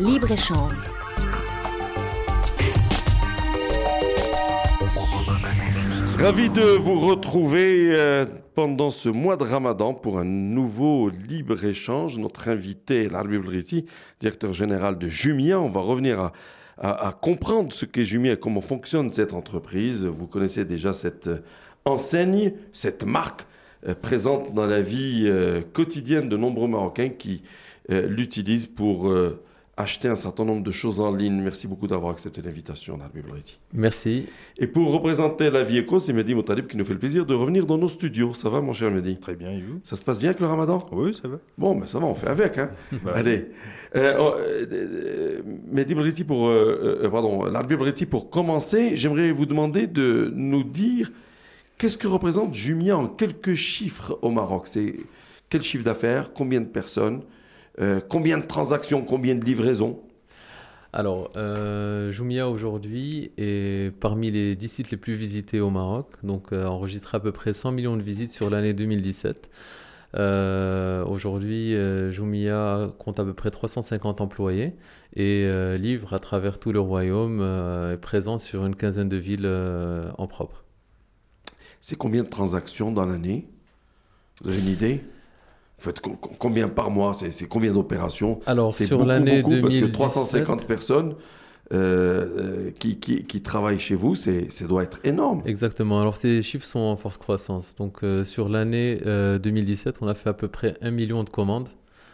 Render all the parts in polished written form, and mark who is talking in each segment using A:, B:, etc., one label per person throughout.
A: Libre-échange.
B: Ravi de vous retrouver pendant ce mois de Ramadan pour un nouveau libre-échange. Notre invité est l'Arbi Belghiti, directeur général de Jumia. On va revenir à comprendre ce qu'est Jumia et comment fonctionne cette entreprise. Vous connaissez déjà cette enseigne, cette marque présente dans la vie quotidienne de nombreux Marocains qui l'utilisent pour acheter un certain nombre de choses en ligne. Merci beaucoup d'avoir accepté l'invitation, l'Arbi Belghiti.
C: Merci.
B: Et pour représenter la vie éco, c'est Mehdi Moutalib qui nous fait le plaisir de revenir dans nos studios. Ça va, mon cher Mehdi?
D: Très bien, et vous?
B: Ça se passe bien avec le Ramadan?
D: Oui, ça va.
B: Bon, ben ça va, on fait avec. Hein. Allez. Mehdi Belghiti l'Arbi Belghiti, pour commencer, j'aimerais vous demander de nous dire qu'est-ce que représente Jumia en quelques chiffres au Maroc. C'est quel chiffre d'affaires, combien de personnes, combien de transactions, combien de livraisons?
C: Alors, Jumia aujourd'hui est parmi les 10 sites les plus visités au Maroc, donc enregistré à peu près 100 millions de visites sur l'année 2017. Aujourd'hui, Jumia compte à peu près 350 employés et livre à travers tout le royaume, est présent sur une quinzaine de villes en propre.
B: C'est combien de transactions dans l'année? Vous avez une idée? Vous faites combien par mois? C'est combien d'opérations?
C: Alors,
B: c'est
C: sur
B: beaucoup,
C: l'année
B: beaucoup,
C: 2017...
B: parce que 350 personnes qui travaillent chez vous, ça doit être énorme.
C: Exactement. Alors, ces chiffres sont en forte croissance. Donc, sur l'année 2017, on a fait à peu près 1 million de commandes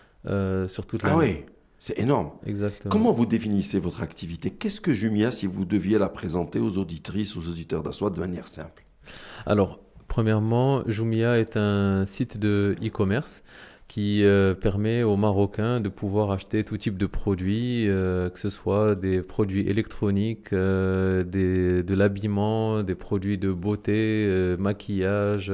C: sur toute l'année.
B: Ah oui, c'est énorme.
C: Exactement.
B: Comment vous définissez votre activité? Qu'est-ce que Jumia, si vous deviez la présenter aux auditrices, aux auditeurs d'Aswad de manière simple?
C: Alors, premièrement, Jumia est un site de e-commerce qui permet aux Marocains de pouvoir acheter tout type de produits, que ce soit des produits électroniques, de l'habillement, des produits de beauté, maquillage,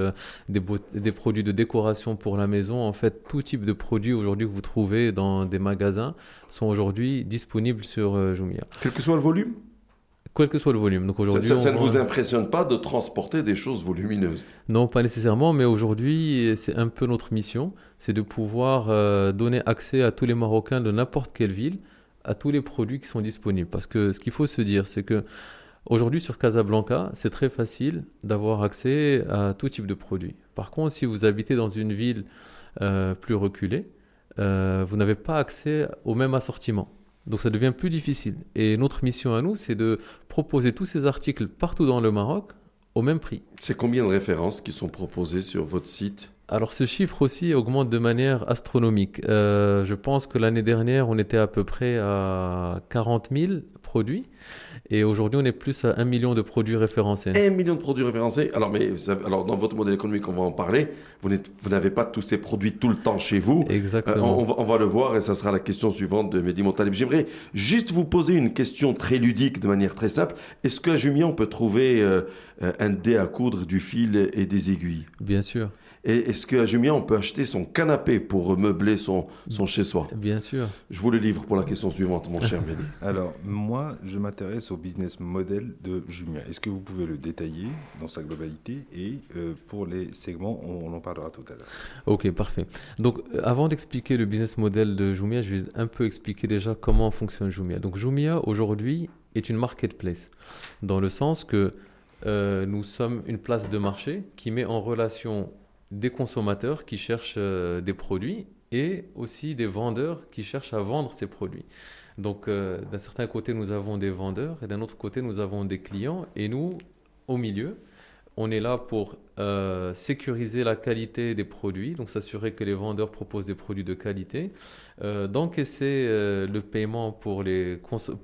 C: des produits de décoration pour la maison. En fait, tout type de produits aujourd'hui que vous trouvez dans des magasins sont aujourd'hui disponibles sur Jumia.
B: Quel que soit le volume?
C: Quel que soit le volume. Donc aujourd'hui,
B: ça ne vous impressionne pas de transporter des choses volumineuses?
C: Non, pas nécessairement, mais aujourd'hui, c'est un peu notre mission, c'est de pouvoir donner accès à tous les Marocains de n'importe quelle ville à tous les produits qui sont disponibles. Parce que ce qu'il faut se dire, c'est que aujourd'hui sur Casablanca, c'est très facile d'avoir accès à tout type de produits. Par contre, si vous habitez dans une ville plus reculée, vous n'avez pas accès au même assortiment. Donc ça devient plus difficile. Et notre mission à nous, c'est de proposer tous ces articles partout dans le Maroc au même prix.
B: C'est combien de références qui sont proposées sur votre site?
C: Alors ce chiffre aussi augmente de manière astronomique. Je pense que l'année dernière, on était à peu près à 40 000 produits. Et aujourd'hui, on est plus à 1 million de produits référencés.
B: 1 million de produits référencés. Alors, dans votre modèle économique, on va en parler. Vous n'avez pas tous ces produits tout le temps chez vous.
C: Exactement.
B: On va le voir et ça sera la question suivante de Mehdi Moutalib. J'aimerais juste vous poser une question très ludique de manière très simple. Est-ce qu'à Jumia, on peut trouver un dé à coudre, du fil et des aiguilles?
C: Bien sûr.
B: Et est-ce qu'à Jumia, on peut acheter son canapé pour meubler son chez-soi?
C: Bien sûr.
B: Je vous le livre pour la question suivante, mon cher Mehdi.
D: Alors, moi, je m'intéresse au business model de Jumia. Est-ce que vous pouvez le détailler dans sa globalité? Et pour les segments, on en parlera tout à l'heure.
C: Ok, parfait. Donc, avant d'expliquer le business model de Jumia, je vais un peu expliquer déjà comment fonctionne Jumia. Donc, Jumia, aujourd'hui, est une marketplace, dans le sens que nous sommes une place de marché qui met en relation des consommateurs qui cherchent des produits et aussi des vendeurs qui cherchent à vendre ces produits. Donc, d'un certain côté, nous avons des vendeurs et d'un autre côté, nous avons des clients. Et nous, au milieu, on est là pour sécuriser la qualité des produits, donc s'assurer que les vendeurs proposent des produits de qualité, d'encaisser le paiement pour les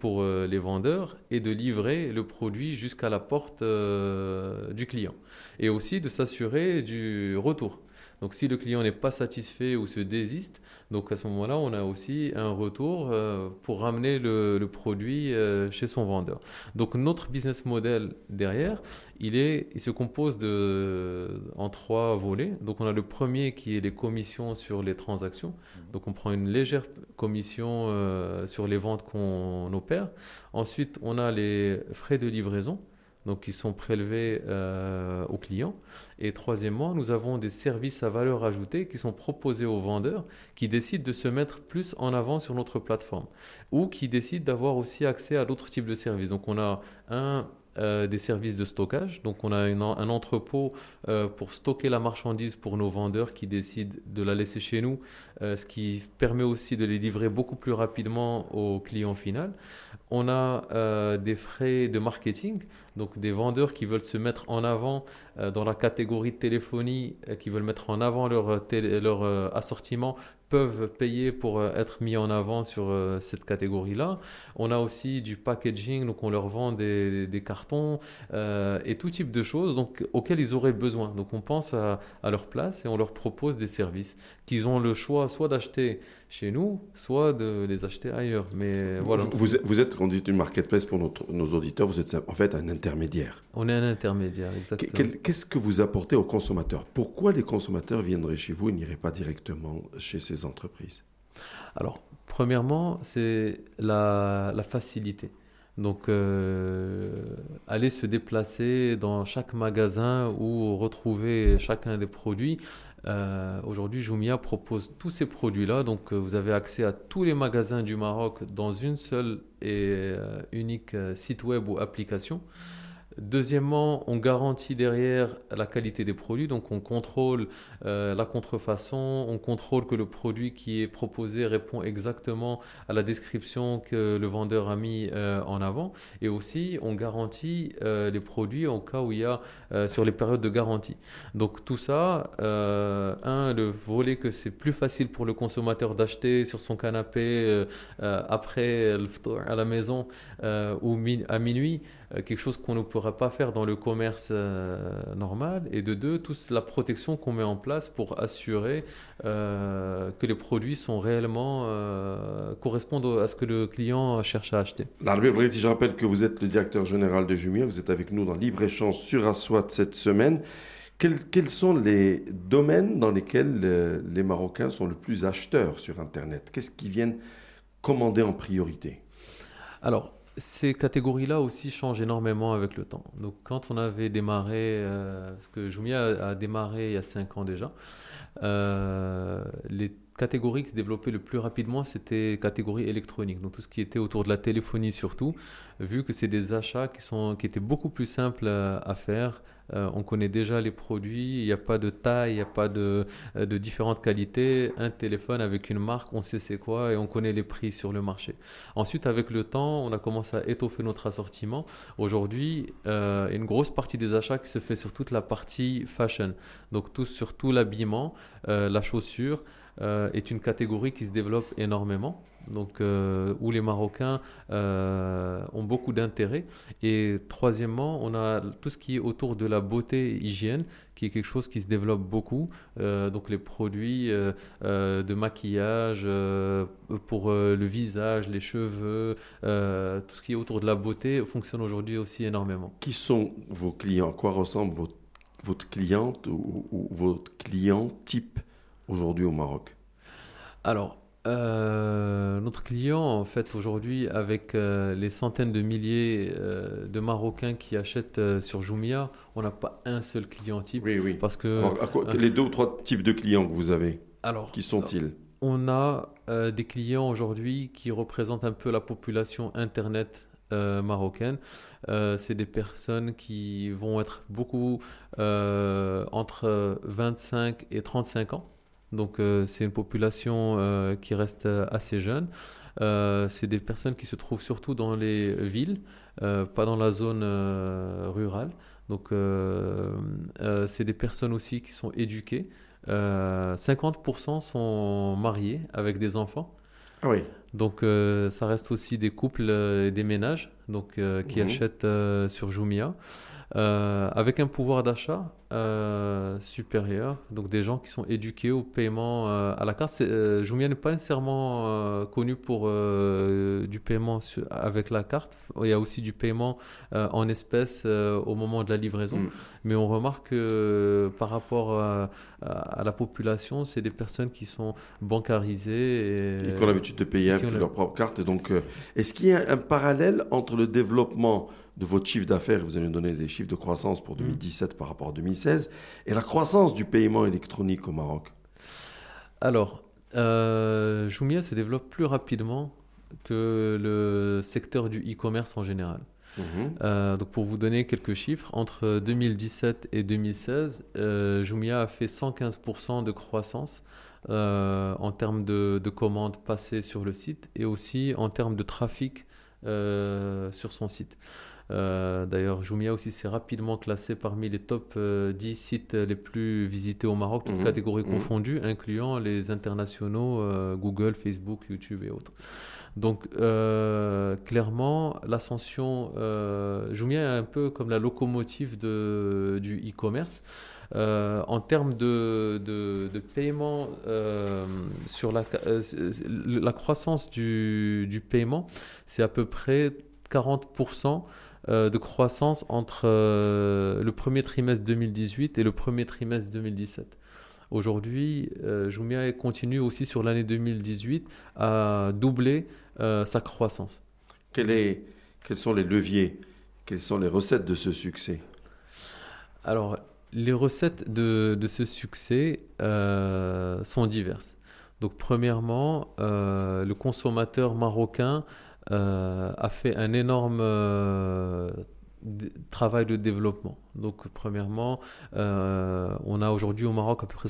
C: vendeurs et de livrer le produit jusqu'à la porte du client. Et aussi de s'assurer du retour. Donc si le client n'est pas satisfait ou se désiste, donc à ce moment-là, on a aussi un retour pour ramener le produit chez son vendeur. Donc notre business model derrière, il se compose en 3 volets. Donc on a le premier qui est les commissions sur les transactions. Donc on prend une légère commission sur les ventes qu'on opère. Ensuite, on a les frais de livraison. donc qui sont prélevés aux clients. Et troisièmement, nous avons des services à valeur ajoutée qui sont proposés aux vendeurs qui décident de se mettre plus en avant sur notre plateforme ou qui décident d'avoir aussi accès à d'autres types de services. Donc on a des services de stockage. Donc, on a un entrepôt pour stocker la marchandise pour nos vendeurs qui décident de la laisser chez nous, ce qui permet aussi de les livrer beaucoup plus rapidement au client final. On a des frais de marketing, donc des vendeurs qui veulent se mettre en avant dans la catégorie de téléphonie, qui veulent mettre en avant leur assortiment, peuvent payer pour être mis en avant sur cette catégorie-là. On a aussi du packaging, donc on leur vend des cartons et tout type de choses donc, auxquelles ils auraient besoin. Donc on pense à leur place et on leur propose des services qu'ils ont le choix soit d'acheter chez nous, soit de les acheter ailleurs. Mais voilà.
B: Vous êtes, on dit une marketplace pour nos auditeurs, vous êtes en fait un intermédiaire.
C: On est un intermédiaire, exactement.
B: Qu'est-ce que vous apportez aux consommateurs? Pourquoi les consommateurs viendraient chez vous et n'iraient pas directement chez ces entreprises?
C: Alors, premièrement, c'est la facilité. Donc, aller se déplacer dans chaque magasin ou retrouver chacun des produits. Aujourd'hui, Jumia propose tous ces produits-là. Donc, vous avez accès à tous les magasins du Maroc dans une seule et unique site web ou application. Deuxièmement, on garantit derrière la qualité des produits, donc on contrôle la contrefaçon, on contrôle que le produit qui est proposé répond exactement à la description que le vendeur a mis en avant, et aussi on garantit les produits au cas où il y a sur les périodes de garantie. Donc tout ça, le volet que c'est plus facile pour le consommateur d'acheter sur son canapé après le ftour à la maison ou à minuit, quelque chose qu'on ne pourra pas faire dans le commerce normal, et de deux, toute la protection qu'on met en place pour assurer que les produits sont réellement correspondent à ce que le client cherche à acheter.
B: Larbi Bréti, je rappelle que vous êtes le directeur général de Jumia, vous êtes avec nous dans Libre-Échange sur Aswat cette semaine. Quels sont les domaines dans lesquels les Marocains sont le plus acheteurs sur Internet? Qu'est-ce qu'ils viennent commander en priorité?
C: Alors, ces catégories-là aussi changent énormément avec le temps. Donc, quand on avait démarré, parce que Jumia a démarré il y a 5 ans déjà, les catégories qui se développaient le plus rapidement, c'était catégorie électronique. Donc, tout ce qui était autour de la téléphonie surtout, vu que c'est des achats qui étaient beaucoup plus simples à faire. On connaît déjà les produits, il n'y a pas de taille, il n'y a pas de différentes qualités. Un téléphone avec une marque, on sait c'est quoi et on connaît les prix sur le marché. Ensuite, avec le temps, on a commencé à étoffer notre assortiment. Aujourd'hui, une grosse partie des achats qui se fait sur toute la partie fashion. Donc sur tout l'habillement, la chaussure est une catégorie qui se développe énormément. Donc, où les Marocains ont beaucoup d'intérêt. Et troisièmement, on a tout ce qui est autour de la beauté et hygiène, qui est quelque chose qui se développe beaucoup. Donc, les produits de maquillage pour le visage, les cheveux, tout ce qui est autour de la beauté fonctionne aujourd'hui aussi énormément.
B: Qui sont vos clients? À quoi ressemble votre cliente ou votre client type aujourd'hui au Maroc?
C: Alors, notre client, en fait, aujourd'hui, avec les centaines de milliers de Marocains qui achètent sur Jumia, on n'a pas un seul client type.
B: Oui.
C: Parce que,
B: alors, les 2 ou 3 types de clients que vous avez, qui sont-ils?
C: On a des clients aujourd'hui qui représentent un peu la population Internet marocaine. C'est des personnes qui vont être beaucoup entre 25 et 35 ans. Donc, c'est une population qui reste assez jeune. C'est des personnes qui se trouvent surtout dans les villes, pas dans la zone rurale. Donc, c'est des personnes aussi qui sont éduquées. 50% sont mariés avec des enfants.
B: Ah oui.
C: Donc, ça reste aussi des couples et des ménages qui achètent sur Jumia. Avec un pouvoir d'achat supérieur, donc des gens qui sont éduqués au paiement à la carte. Jumia n'est pas nécessairement connu pour du paiement avec la carte. Il y a aussi du paiement en espèces au moment de la livraison. Mais on remarque que par rapport à la population, c'est des personnes qui sont bancarisées.
B: Et qui ont l'habitude de payer avec leur propre carte. Et donc, est-ce qu'il y a un parallèle entre le développement de votre chiffre d'affaires, vous allez nous donner les chiffres de croissance pour 2017 par rapport à 2016, et la croissance du paiement électronique au Maroc?
C: Alors, Jumia se développe plus rapidement que le secteur du e-commerce en général. Donc pour vous donner quelques chiffres, entre 2017 et 2016, Jumia a fait 115% de croissance en termes de commandes passées sur le site et aussi en termes de trafic sur son site. D'ailleurs, Jumia aussi s'est rapidement classé parmi les top 10 sites les plus visités au Maroc, toutes catégories confondues, incluant les internationaux Google, Facebook, YouTube et autres. Donc, clairement, l'ascension, Jumia est un peu comme la locomotive du e-commerce. En termes de paiement, sur la croissance du paiement, c'est à peu près 40% de croissance entre le premier trimestre 2018 et le premier trimestre 2017. Aujourd'hui, Jumia continue aussi sur l'année 2018 à doubler sa croissance.
B: Quels sont les leviers? Quelles sont les recettes de ce succès?
C: Alors, les recettes de ce succès sont diverses. Donc, premièrement, le consommateur marocain a fait un énorme travail de développement. Donc, premièrement, on a aujourd'hui au Maroc à peu près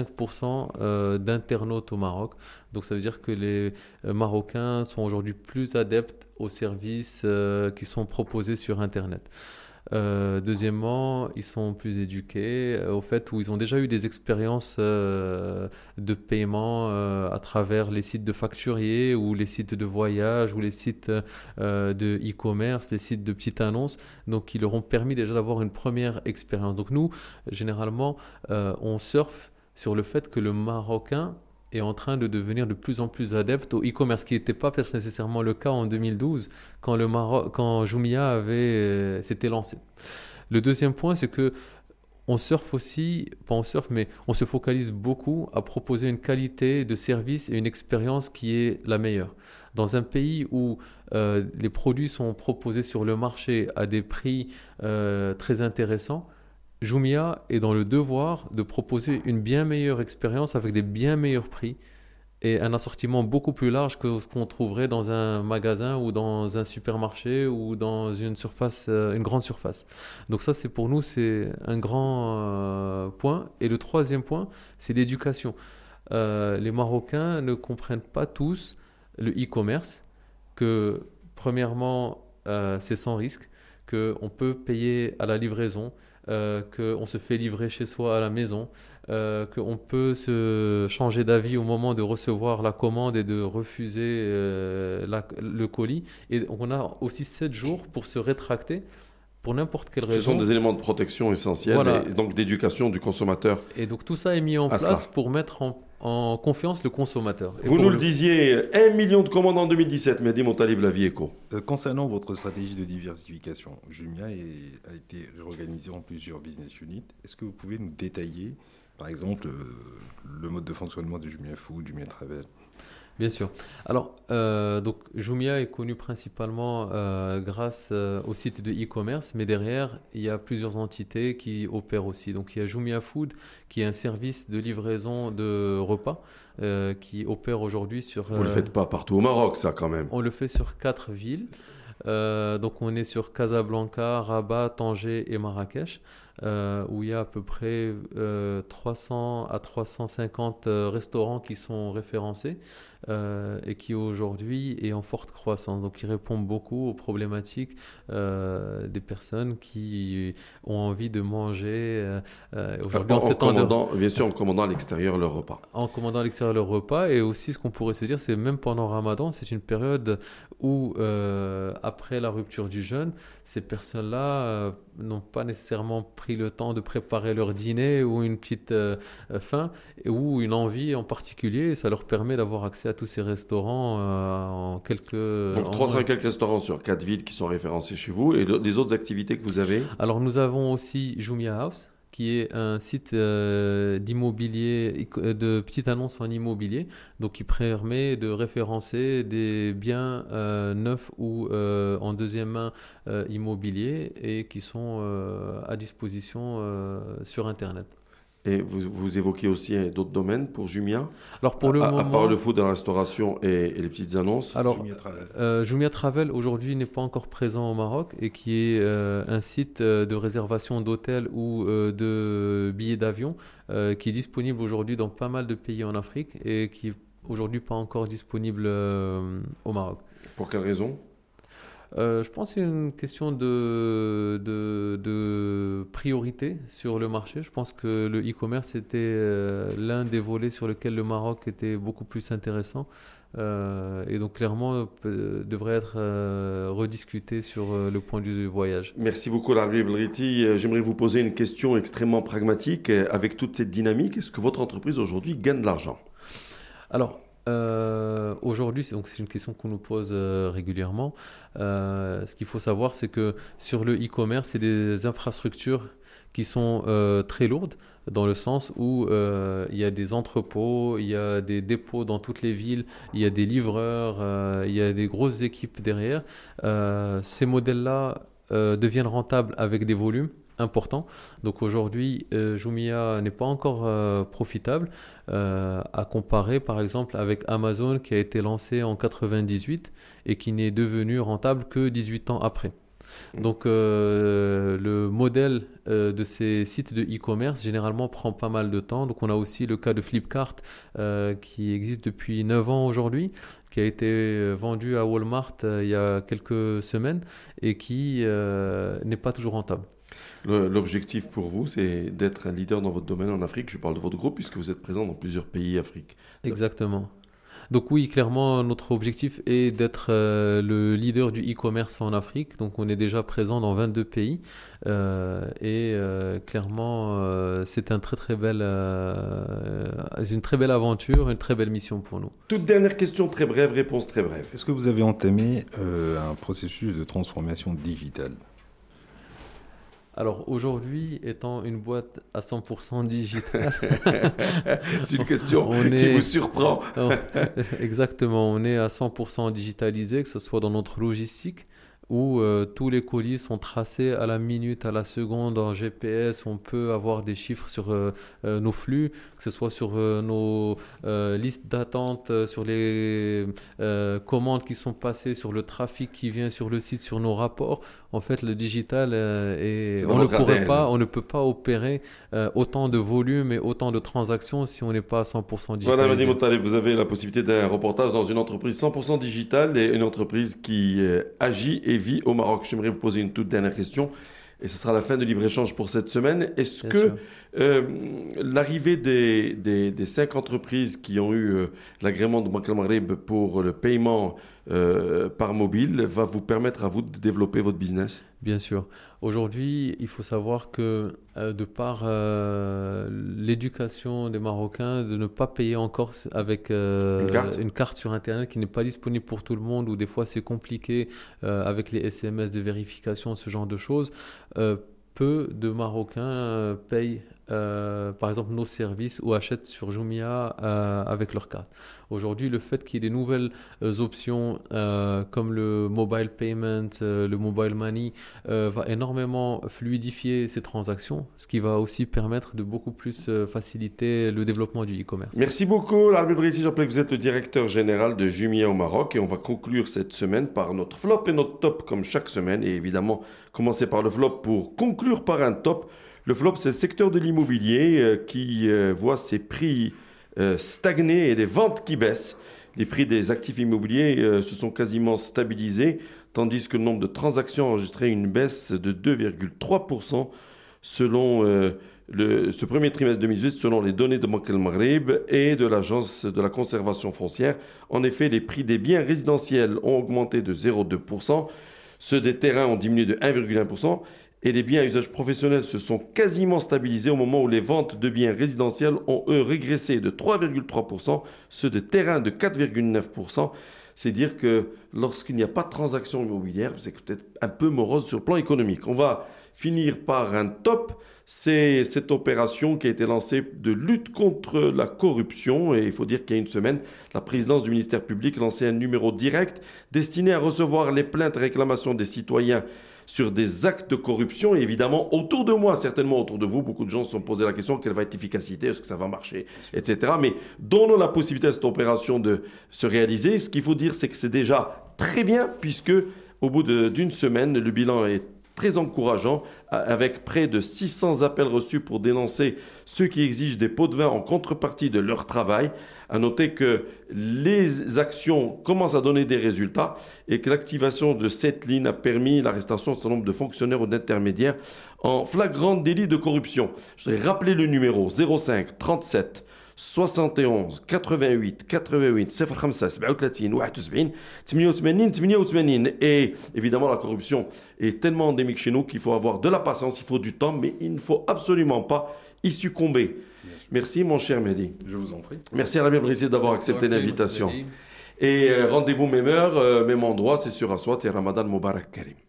C: 65% d'internautes au Maroc. Donc, ça veut dire que les Marocains sont aujourd'hui plus adeptes aux services qui sont proposés sur Internet. Deuxièmement, ils sont plus éduqués au fait où ils ont déjà eu des expériences de paiement à travers les sites de facturiers ou les sites de voyage ou les sites de e-commerce, les sites de petites annonces. Donc, ils leur ont permis déjà d'avoir une première expérience. Donc, nous, généralement, on surfe sur le fait que le Marocain est en train de devenir de plus en plus adepte au e-commerce, ce qui n'était pas nécessairement le cas en 2012 quand Jumia s'était lancé. Le deuxième point, c'est que on surfe aussi, pas on surfe, mais on se focalise beaucoup à proposer une qualité de service et une expérience qui est la meilleure. Dans un pays où les produits sont proposés sur le marché à des prix très intéressants, Jumia est dans le devoir de proposer une bien meilleure expérience avec des bien meilleurs prix et un assortiment beaucoup plus large que ce qu'on trouverait dans un magasin ou dans un supermarché ou dans une grande surface. Donc ça, pour nous, c'est un grand point. Et le troisième point, c'est l'éducation. Les Marocains ne comprennent pas tous le e-commerce, que premièrement, c'est sans risque, qu'on peut payer à la livraison, qu'on se fait livrer chez soi à la maison, qu'on peut se changer d'avis au moment de recevoir la commande et de refuser le colis. Et on a aussi 7 jours pour se rétracter pour n'importe quelle raison.
B: Ce sont des éléments de protection essentiels, voilà. Et donc d'éducation du consommateur.
C: Et donc tout ça est mis en place pour mettre en confiance le consommateur.
B: Vous nous le disiez, 1 million de commandes en 2017, Mehdi Montalib, la vie éco.
D: Concernant votre stratégie de diversification, Jumia a été réorganisée en plusieurs business units. Est-ce que vous pouvez nous détailler, par exemple, le mode de fonctionnement de Jumia Food, Jumia Travel?
C: Bien sûr. Alors, donc Jumia est connu principalement grâce au site de e-commerce, mais derrière, il y a plusieurs entités qui opèrent aussi. Donc, il y a Jumia Food, qui est un service de livraison de repas qui opère aujourd'hui sur...
B: Vous ne le faites pas partout au Maroc, ça, quand même?
C: On le fait sur 4 villes. Donc, on est sur Casablanca, Rabat, Tanger et Marrakech. Où il y a à peu près 300 à 350 restaurants qui sont référencés et qui aujourd'hui est en forte croissance. Donc, il répond beaucoup aux problématiques des personnes qui ont envie de manger aujourd'hui
B: bien sûr, en commandant à l'extérieur leur repas.
C: En commandant à l'extérieur leur repas. Et aussi, ce qu'on pourrait se dire, c'est même pendant Ramadan, c'est une période où, après la rupture du jeûne, ces personnes-là n'ont pas nécessairement pris le temps de préparer leur dîner ou une petite faim ou une envie en particulier. Ça leur permet d'avoir accès à tous ces restaurants en quelques...
B: Donc 300 et quelques restaurants sur 4 villes qui sont référencés chez vous. Et des autres activités que vous avez?
C: Alors nous avons aussi Jumia House, qui est un site d'immobilier, de petites annonces en immobilier, donc qui permet de référencer des biens neufs ou en deuxième main immobiliers et qui sont à disposition sur Internet.
B: Et vous évoquez aussi d'autres domaines pour Jumia,
C: Alors pour le
B: à
C: moment,
B: part le food dans la restauration et les petites annonces.
C: alors
D: Jumia Travel.
C: Jumia Travel aujourd'hui n'est pas encore présent au Maroc et qui est un site de réservation d'hôtels ou de billets d'avion qui est disponible aujourd'hui dans pas mal de pays en Afrique et qui est aujourd'hui pas encore disponible au Maroc.
B: Pour quelle raison?
C: Je pense que c'est une question de priorité sur le marché. Je pense que le e-commerce était l'un des volets sur lequel le Maroc était beaucoup plus intéressant. Et donc clairement devrait être rediscuté sur le point du voyage.
B: Merci beaucoup, Larbi Belriti. J'aimerais vous poser une question extrêmement pragmatique. Avec toute cette dynamique, est-ce que votre entreprise aujourd'hui gagne de l'argent?
C: Alors, aujourd'hui, c'est une question qu'on nous pose régulièrement. Ce qu'il faut savoir, c'est que sur le e-commerce, c'est des infrastructures qui sont très lourdes, dans le sens où il y a des entrepôts, il y a des dépôts dans toutes les villes, il y a des livreurs, il y a des grosses équipes derrière. Ces modèles-là deviennent rentables avec des volumes important. Donc aujourd'hui, Jumia n'est pas encore profitable à comparer par exemple avec Amazon qui a été lancé en 98 et qui n'est devenu rentable que 18 ans après. Donc le modèle de ces sites de e-commerce généralement prend pas mal de temps. Donc on a aussi le cas de Flipkart qui existe depuis 9 ans aujourd'hui, qui a été vendu à Walmart il y a quelques semaines et qui n'est pas toujours rentable.
B: L'objectif pour vous, c'est d'être un leader dans votre domaine en Afrique. Je parle de votre groupe puisque vous êtes présent dans plusieurs pays Afrique.
C: Exactement. Donc oui, clairement, notre objectif est d'être le leader du e-commerce en Afrique. Donc on est déjà présent dans 22 pays. Clairement, c'est une très belle aventure, une très belle mission pour nous.
B: Toute dernière question très brève, réponse très brève.
D: Est-ce que vous avez entamé un processus de transformation digitale?
C: Alors aujourd'hui, étant une boîte à 100% digitale,
B: c'est une question
C: on
B: qui vous surprend.
C: Exactement, on est à 100% digitalisé, que ce soit dans notre logistique, où tous les colis sont tracés à la minute, à la seconde en GPS. On peut avoir des chiffres sur nos flux, que ce soit sur nos listes d'attente, sur les commandes qui sont passées, sur le trafic qui vient sur le site, sur nos rapports. En fait, le digital, on ne peut pas opérer autant de volume et autant de transactions si on n'est pas à 100% digitalisé.
B: Voilà, Madi Moutaleb, vous avez la possibilité d'un reportage dans une entreprise 100% digitale et une entreprise qui agit et vit au Maroc. J'aimerais vous poser une toute dernière question et ce sera la fin de libre-échange pour cette semaine. Est-ce que l'arrivée des 5 entreprises qui ont eu l'agrément de Banque Al Maghreb pour le paiement par mobile va vous permettre à vous de développer votre business?
C: Bien sûr. Aujourd'hui, il faut savoir que de par l'éducation des Marocains, de ne pas payer encore avec une carte sur Internet qui n'est pas disponible pour tout le monde, ou des fois c'est compliqué avec les SMS de vérification, ce genre de choses, peu de Marocains payent par exemple nos services ou achètent sur Jumia avec leur carte. Aujourd'hui, le fait qu'il y ait des nouvelles options comme le mobile payment, le mobile money va énormément fluidifier ces transactions, ce qui va aussi permettre de beaucoup plus faciliter le développement du e-commerce.
B: Merci beaucoup, Larbi Belriti. Je rappelle que vous êtes le directeur général de Jumia au Maroc et on va conclure cette semaine par notre flop et notre top comme chaque semaine, et évidemment commencer par le flop pour conclure par un top. Le flop, c'est le secteur de l'immobilier qui voit ses prix stagner et les ventes qui baissent. Les prix des actifs immobiliers se sont quasiment stabilisés, tandis que le nombre de transactions a enregistré une baisse de 2,3% selon ce premier trimestre 2018, selon les données de Banque Al Maghreb et de l'Agence de la conservation foncière. En effet, les prix des biens résidentiels ont augmenté de 0,2%, ceux des terrains ont diminué de 1,1%, et les biens à usage professionnel se sont quasiment stabilisés au moment où les ventes de biens résidentiels ont, eux, régressé de 3,3%, ceux de terrains de 4,9%. C'est dire que lorsqu'il n'y a pas de transaction immobilière, c'est peut-être un peu morose sur le plan économique. On va finir par un top. C'est cette opération qui a été lancée de lutte contre la corruption. Et il faut dire qu'il y a une semaine, la présidence du ministère public lançait un numéro direct destiné à recevoir les plaintes et réclamations des citoyens sur des actes de corruption. Et évidemment, autour de moi, certainement autour de vous, beaucoup de gens se sont posé la question, quelle va être l'efficacité, est-ce que ça va marcher, etc. Mais donnons la possibilité à cette opération de se réaliser. Ce qu'il faut dire, c'est que c'est déjà très bien, puisque au bout d'une semaine, le bilan est très encourageant, avec près de 600 appels reçus pour dénoncer ceux qui exigent des pots de vin en contrepartie de leur travail. À noter que les actions commencent à donner des résultats et que l'activation de cette ligne a permis l'arrestation d'un certain nombre de fonctionnaires ou d'intermédiaires en flagrant délit de corruption. Je voudrais rappeler le numéro 05 37 71 88 88 05 37 71 88 88. Et évidemment, la corruption est tellement endémique chez nous qu'il faut avoir de la patience, il faut du temps, mais il ne faut absolument pas y succomber. Merci mon cher Mehdi.
D: Je vous en prie.
B: Merci à la Bible d'avoir accepté l'invitation. Et rendez-vous même heure, même endroit, c'est sur Aswat et Ramadan Mubarak Karim.